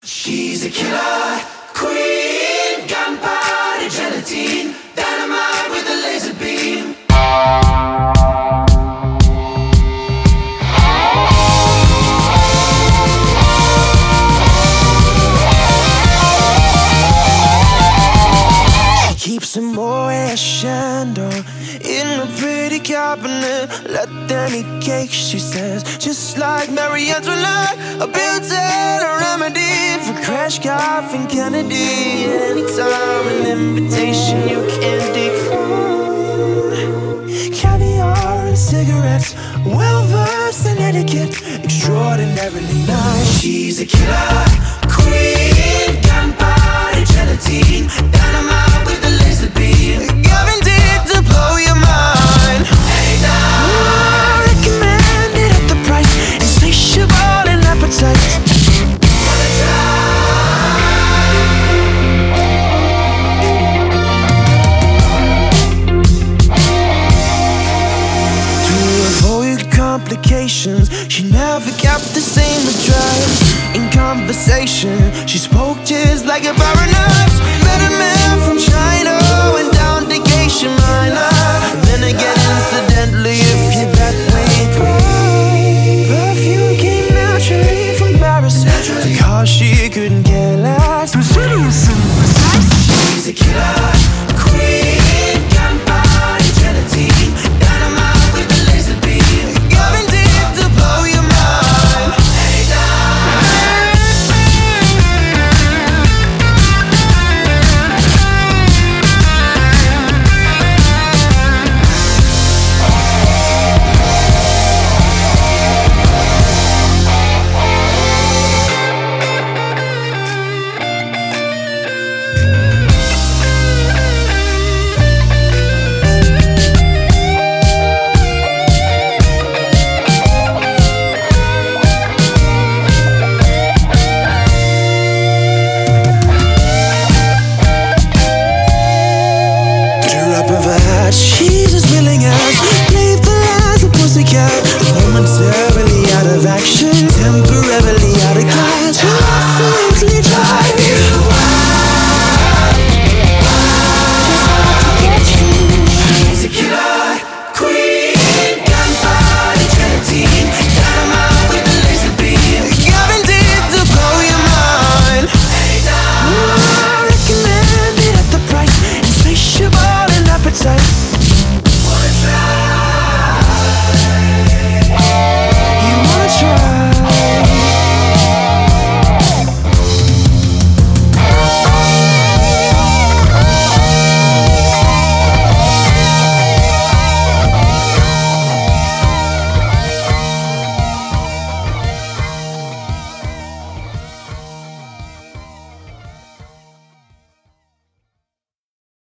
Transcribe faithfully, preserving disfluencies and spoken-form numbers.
She's a killer queen, gunpowder gelatine, dynamite with a laser beam. She keeps a Moet Chandon in a pretty cabinet. Let them eat cake, she says, just like Marie Antoinette. A built-in remedy for crash coughing Kennedy. Anytime an invitation you can't decline. Caviar and cigarettes, well-versed in etiquette, extraordinarily nice. She's a killer queen, gunpowder gelatine, dynamite with a laser beam, guaranteed to blow your mind. Anytime. Oh, recommended at the price, insatiable in appetite. Wanna try? To avoid complications, she never kept the same address. In conversation, she spoke just like a baroness. Met a man from China, went down to Geisha Minor. Then again, incidentally, if you're that way inclined, perfume came naturally from Paris, because she couldn't care less.